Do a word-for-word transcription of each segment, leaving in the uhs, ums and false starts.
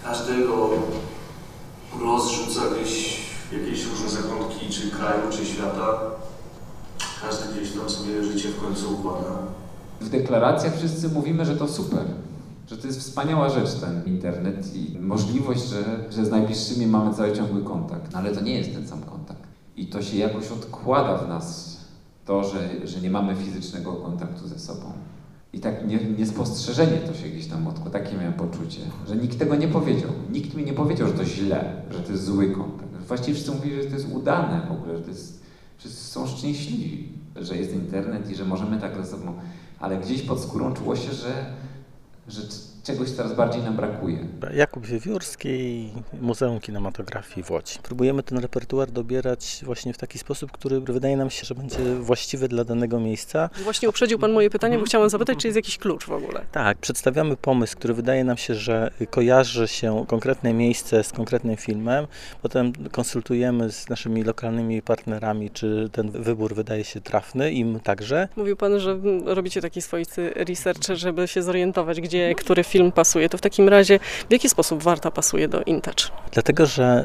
każdego rozrzuca gdzieś w jakieś różne zakątki, czy kraju, czy świata. Każdy gdzieś tam sobie życie w końcu układa. W deklaracjach wszyscy mówimy, że to super, że to jest wspaniała rzecz ten internet i możliwość, że, że z najbliższymi mamy cały ciągły kontakt. No ale to nie jest ten sam kontakt. I to się jakoś odkłada w nas, to, że, że nie mamy fizycznego kontaktu ze sobą. I tak nie, niespostrzeżenie to się gdzieś tam odkłada. Takie miałem poczucie, że nikt tego nie powiedział. Nikt mi nie powiedział, że to źle, że to jest zły kontakt. Właściwie wszyscy mówili, że to jest udane w ogóle, że to jest, wszyscy są szczęśliwi, że jest internet i że możemy tak ze sobą. Ale gdzieś pod skórą czuło się, że, że czegoś coraz bardziej nam brakuje. Jakub Wiewiórski, Muzeum Kinematografii w Łodzi. Próbujemy ten repertuar dobierać właśnie w taki sposób, który wydaje nam się, że będzie właściwy dla danego miejsca. Właśnie uprzedził Pan moje pytanie, bo chciałam zapytać, czy jest jakiś klucz w ogóle. Tak, przedstawiamy pomysł, który wydaje nam się, że kojarzy się konkretne miejsce z konkretnym filmem. Potem konsultujemy z naszymi lokalnymi partnerami, czy ten wybór wydaje się trafny, im także. Mówił Pan, że robicie taki swoisty research, żeby się zorientować, gdzie który film pasuje. To w takim razie w jaki sposób Warta pasuje do InTouch? Dlatego, że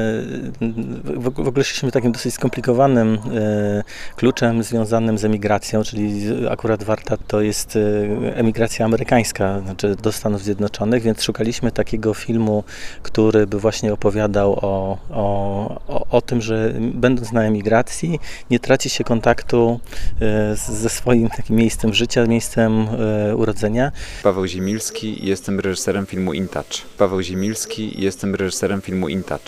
w ogóle szliśmy takim dosyć skomplikowanym kluczem związanym z emigracją, czyli akurat Warta to jest emigracja amerykańska, znaczy do Stanów Zjednoczonych, więc szukaliśmy takiego filmu, który by właśnie opowiadał o, o, o, o tym, że będąc na emigracji nie traci się kontaktu ze swoim takim miejscem życia, miejscem urodzenia. Paweł Ziemilski, jestem reżyserem filmu InTouch. Paweł Ziemilski, jestem reżyserem filmu InTouch.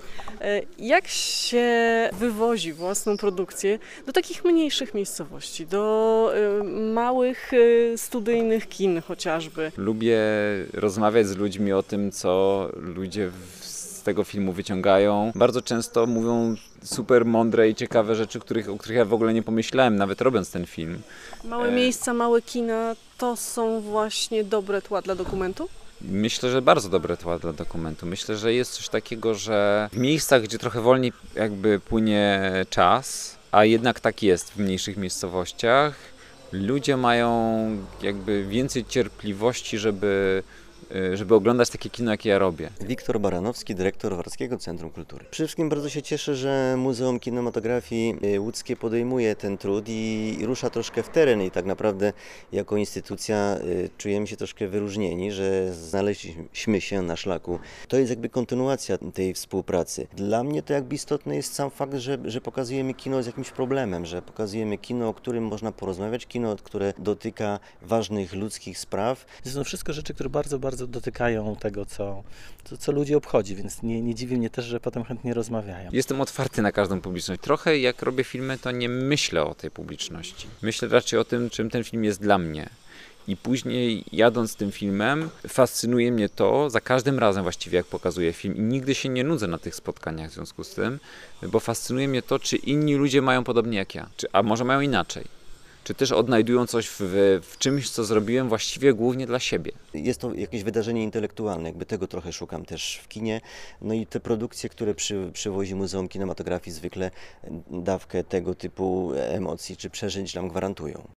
Jak się wywozi własną produkcję do takich mniejszych miejscowości, do małych studyjnych kin chociażby? Lubię rozmawiać z ludźmi o tym, co ludzie z tego filmu wyciągają. Bardzo często mówią super mądre i ciekawe rzeczy, których, o których ja w ogóle nie pomyślałem, nawet robiąc ten film. Małe miejsca, małe kina to są właśnie dobre tła dla dokumentu? Myślę, że bardzo dobre tła dla dokumentu. Myślę, że jest coś takiego, że w miejscach, gdzie trochę wolniej jakby płynie czas, a jednak tak jest w mniejszych miejscowościach, ludzie mają jakby więcej cierpliwości, żeby żeby oglądać takie kino, jakie ja robię. Wiktor Baranowski, dyrektor Warskiego Centrum Kultury. Przede wszystkim bardzo się cieszę, że Muzeum Kinematografii Łódzkie podejmuje ten trud i rusza troszkę w teren i tak naprawdę jako instytucja czujemy się troszkę wyróżnieni, że znaleźliśmy się na szlaku. To jest jakby kontynuacja tej współpracy. Dla mnie to jakby istotny jest sam fakt, że, że pokazujemy kino z jakimś problemem, że pokazujemy kino, o którym można porozmawiać, kino, które dotyka ważnych ludzkich spraw. To są wszystko rzeczy, które bardzo, bardzo dotykają tego, co, co, co ludzi obchodzi, więc nie, nie dziwi mnie też, że potem chętnie rozmawiają. Jestem otwarty na każdą publiczność. Trochę jak robię filmy, to nie myślę o tej publiczności. Myślę raczej o tym, czym ten film jest dla mnie. I później jadąc tym filmem, fascynuje mnie to, za każdym razem właściwie jak pokazuję film i nigdy się nie nudzę na tych spotkaniach w związku z tym, bo fascynuje mnie to, czy inni ludzie mają podobnie jak ja, czy, a może mają inaczej. Czy też odnajdują coś w, w czymś, co zrobiłem właściwie głównie dla siebie. Jest to jakieś wydarzenie intelektualne, jakby tego trochę szukam też w kinie. No i te produkcje, które przy, przywozi Muzeum Kinematografii zwykle dawkę tego typu emocji czy przeżyć nam gwarantują.